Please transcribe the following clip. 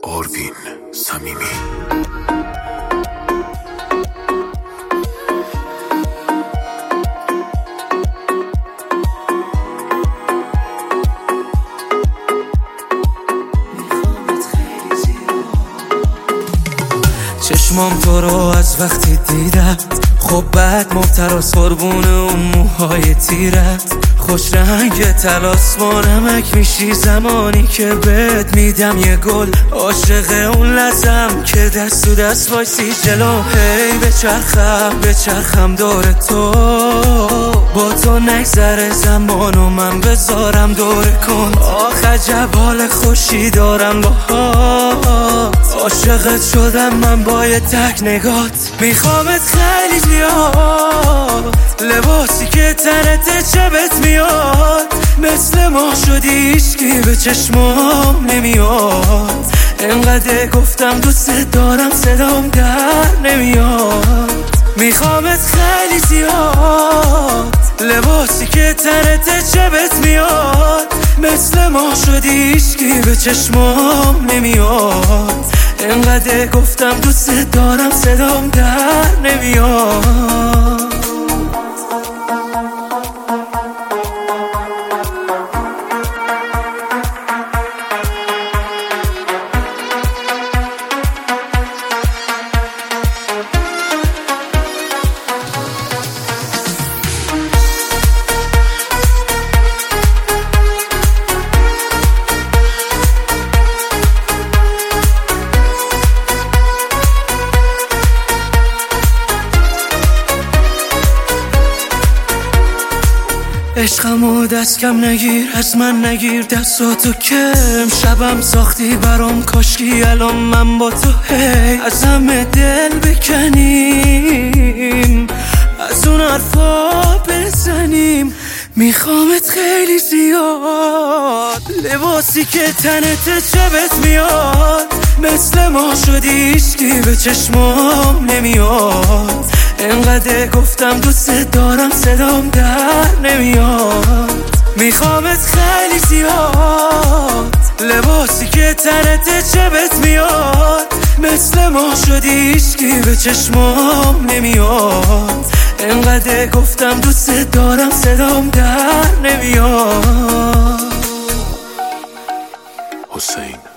آروین صمیمی. چشمام تو رو از وقتی دیدم خب بعد مبتراس قربون اون موهای تیرت، خوش رنگ تلاس نمک میشی زمانی که بهت میدم یه گل، عاشق اون لحظم که دست تو دست وایسی جلو، هی بچرخم دور تو، با تو نگذره زمان و من بذارم دور کن، آخ عجب حال خوشی دارم باهات، عاشقت شدم من با یه تک نگات، میخوامت خیلی زیاد، لباسی که تنت شبت میاد، مثل ما شدی هیچکی به چشمام نمیاد، انقدر گفتم دوست دارم صدام در نمیاد، میخوامت خیلی زیاد، لباسی که تنت شبت میاد، مثل ما شدی هیچکی به چشمام نمیاد، انقدر گفتم دوست دارم صدام در نمیاد. عشقمو دست کم نگیر، از من نگیر دستاتو کم، شبم ساختی برام کاشکی الان من با تو، هی از همه دل بکنیم، از اون حرفا بزنیم، میخوامت خیلی زیاد، لباسی که تنت شبت میاد، مثل ما شدی هیچکی به چشمام نمیاد، انقدر گفتم دوست دارم صدام در نمیاد، میخوامت خیلی زیاد، لباسی که تنت شبت میاد، مثل ما شدی هیچکی به چشمام نمیاد، انقدر گفتم دوست دارم صدام در نمیاد. حسین